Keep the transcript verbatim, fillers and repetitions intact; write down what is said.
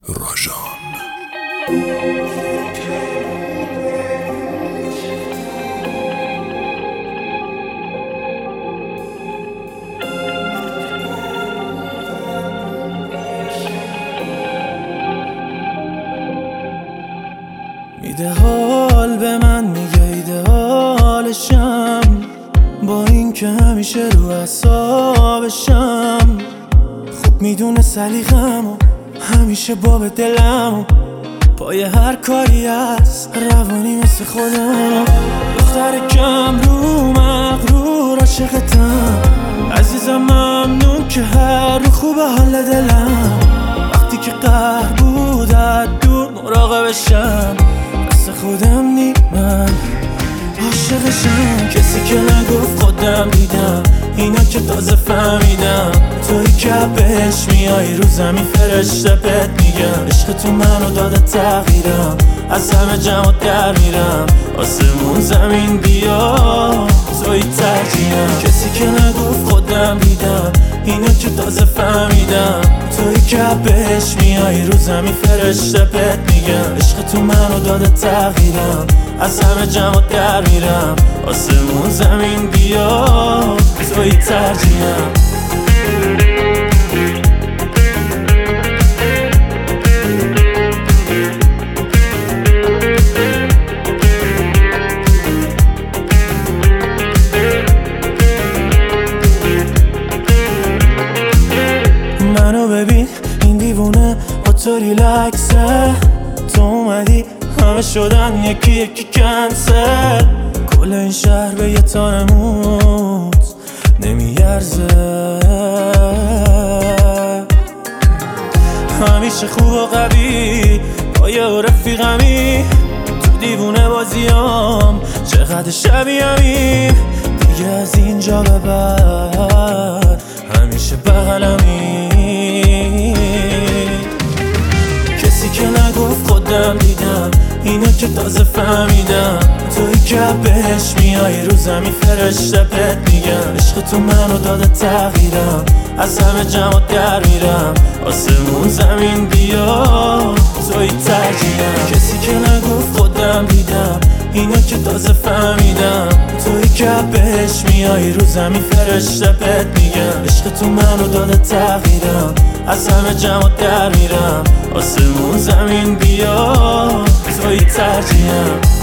راژان. میده حال به من، میگه ایده‌آلشم، با این که همیشه رو اعصابشم. خوب میدونه سلیقه‌مو، همیشه باب دلمو، پای هر کاری هست روانی مثل خودم. دختر کم رو مغرور عاشقتم، عزیزم ممنون که هر رو خوب حال دلم. وقتی که قهر بود از دور مراقبشم، مثل خودم نی من عاشقشم. کسی که نگفت خودم دیدم، اینا که تازه فهمیدم. توی که بهش میای رو زمین فرشته بهت میگم. عشق تو منو داده تغییرم، از همه جمع در میرم. آسمون زمین بیا توی ترجیحم. کسی که نگفت خودم دیدم، اینا که تازه فهمیدم. توی که بهش میای رو زمین فرشته بهت میگم. عشق تو منو داده تغییرم، از همه جمع در میرم. آسمون زمین بیا توی ترجیحم. منو ببین این دیوونه با تو ریلکسه. تو اومدی همه شدن یکی یکی کنسل. کل این شهر به یه تانموت نمیارزه. همیشه خوب و قوی با یه رفیقمی، تو دیوونه بازیام چقدر شبیه‌می. دیگه از اینجا به بعد همیشه بغلمی. کسی که نگفت خودم دیدم، اینا که تازه فهمیدم. توی که بهش میای رو زمین فرشته بهت میگم. عشق تو منو داده تغییرم، از همه جمع در میرم. آسمون زمین بیا توی ترجیحم. کسی که نگفت خودم دیدم، اینا که تازه فهمیدم. توی که بهش میای رو زمین فرشته بهت میگم. عشق تو منو داده تغییرم، از همه جمع در میرم. آسمون زمین بیا توی ترجیحم.